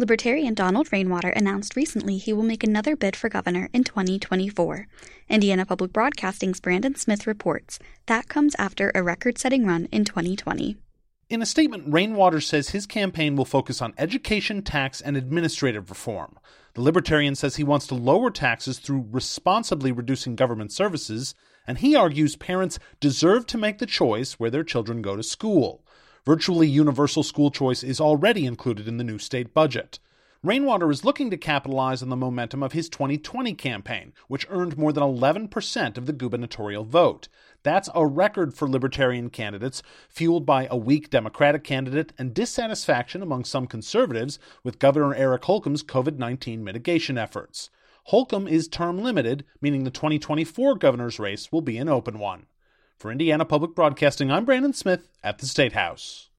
Libertarian Donald Rainwater announced recently he will make another bid for governor in 2024. Indiana Public Broadcasting's Brandon Smith reports that comes after a record-setting run in 2020. In a statement, Rainwater says his campaign will focus on education, tax, and administrative reform. The Libertarian says he wants to lower taxes through responsibly reducing government services, and he argues parents deserve to make the choice where their children go to school. Virtually universal school choice is already included in the new state budget. Rainwater is looking to capitalize on the momentum of his 2020 campaign, which earned more than 11% of the gubernatorial vote. That's a record for Libertarian candidates, fueled by a weak Democratic candidate and dissatisfaction among some conservatives with Governor Eric Holcomb's COVID-19 mitigation efforts. Holcomb is term limited, meaning the 2024 governor's race will be an open one. For Indiana Public Broadcasting, I'm Brandon Smith at the State House.